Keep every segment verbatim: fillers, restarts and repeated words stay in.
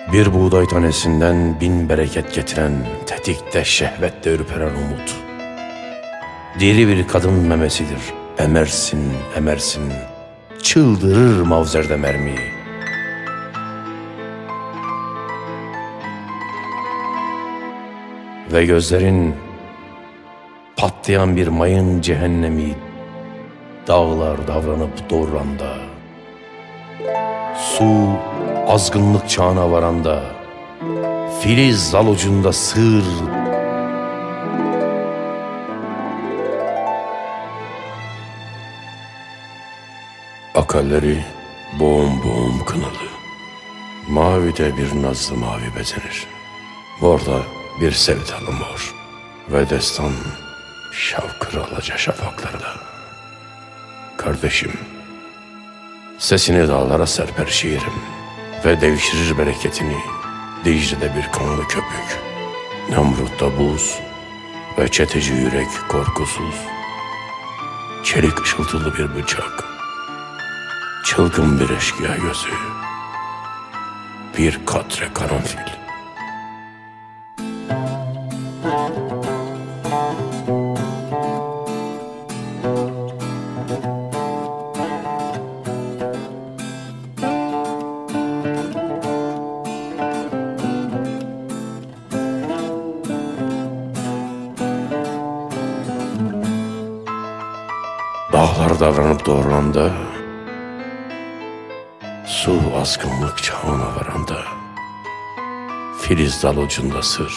Bir buğday tanesinden bin bereket getiren, tetikte şehvette ürperen umut. Diri bir kadın memesidir, emersin, emersin, çıldırır mavzerde mermiyi. Ve gözlerin patlayan bir mayın cehennemi, dağlar davranıp doğranda, su azgınlık çağına varanda, filiz dal ucunda sığır, akalleri boğum boğum kınalı, mavide bir nazlı mavi bezenir, morda bir sevdalı mor ve destan şavkır alaca şafaklarda. Kardeşim, sesini dağlara serper şiirim ve devşirir bereketini Dicle'de bir kanlı köpük, Nemrut'ta buz ve çeteci yürek korkusuz, çelik ışıltılı bir bıçak, çılgın bir eşkıya gözü, bir katre karanfil. Dağlar davranıp doğrulanda, su azgınlık çağına varanda, filiz dal ucunda sır.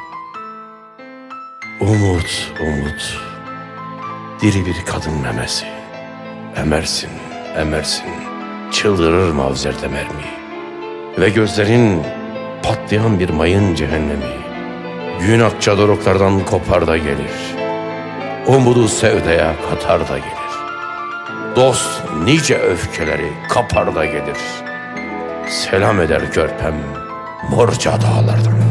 Umut, umut, diri bir kadın memesi, emersin, emersin, çıldırır mavzerde mermi. Ve gözlerin patlayan bir mayın cehennemi, gün akça doruklardan kopar da gelir, umudu sevdaya katar da gelir. Dost nice öfkeleri kapar da gelir, selam eder körpem morca dağlardan.